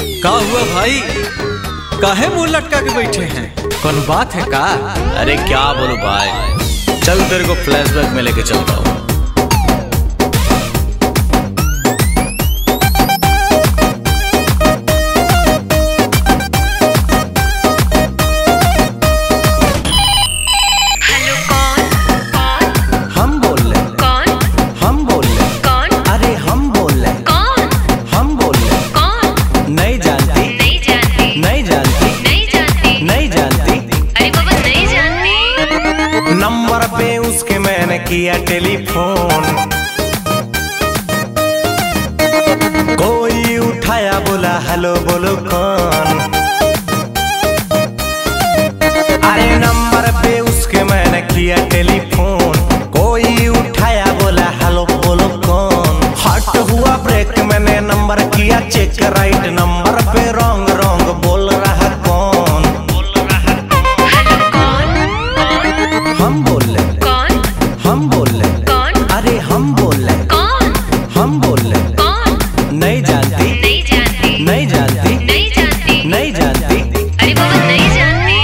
का हुआ भाई, काहे मुंह लटका के बैठे हैं? कौन बात है का? अरे क्या बोलूं भाई, चल तेरे को फ्लैशबैक में लेके चलता हूँ। नंबर पे उसके मैंने किया टेलीफोन, कोई उठाया बोला हेलो बोलो कौन। अरे नंबर पे उसके मैंने किया टेलीफोन, कोई उठाया बोला हेलो बोलो कौन। हट हुआ ब्रेक, मैंने नंबर किया चेक, राइट नंबर पे रॉन्ग रॉन्ग बोल रहा कौन। हम बोल रहे कौन, हम बोल रहे कौन, अरे हम बोल रहे कौन, हम बोल रहे कौन। नहीं जानती, नहीं जानती, नहीं जानती, नहीं जानती, नहीं जानती, अरे बाबा नहीं जानती।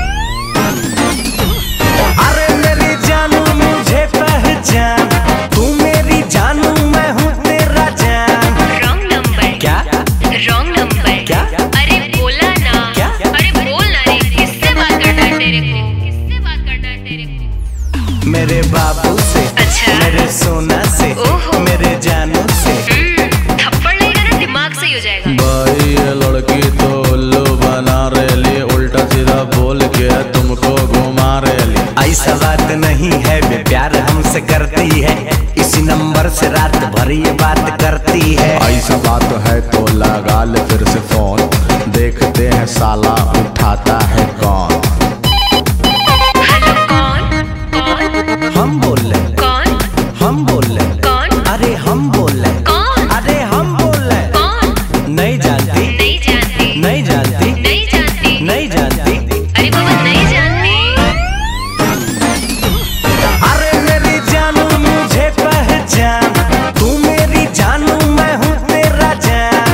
अरे मेरी जानू मुझे पहचान, तू मेरी जानू मैं हूँ तेरा जान। रॉन्ग नंबर क्या, रॉन्ग नंबर क्या, अरे बोला ना क्या, अरे बोल ना रे, किससे बात करना है तेरे को, किससे बात करना है तेरे को? मेरे बाबू से, अच्छा, मेरे सोना से, ओहो, मेरे जानू से। थप्पड़ लगेगा ना दिमाग सही हो जाएगा। भाई ये लड़की तो उल्लू बना रही, उल्टा सीधा बोल के तुमको घुमा रही। ऐसा बात नहीं है, वे प्यार हमसे करती है, इसी नंबर से रात भर ये बात करती है। ऐसा बात है तो लगा ले फिर से फोन, देखते हैं साला उठाता है कौन। हेलो कौन, कौन, हम बोल रहे कौन, हम बोल रहे कौन, अरे हम बोल रहे कौन, अरे हम बोल रहे कौन। नहीं जानती, नहीं जानती, नहीं जानती, नहीं जानती, नहीं जानती, अरे बाबा नहीं जानती। अरे मेरी जानू मुझे पहचान, तू मेरी जानू मैं हूँ तेरा जान।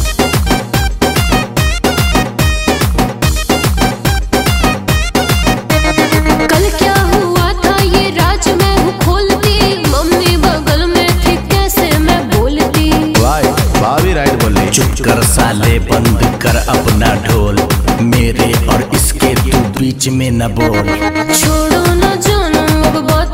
कल क्या हुआ था ये राज मैं हूँ खोलती, मम्मी बगल में थी कैसे मैं बोलती। भाई भाभी राइट बोल रही। चुप कर साले, बंद कर अपना ढोल, मेरे और इसके तू बीच में न बोल। छोड़ो ना जानू अब बात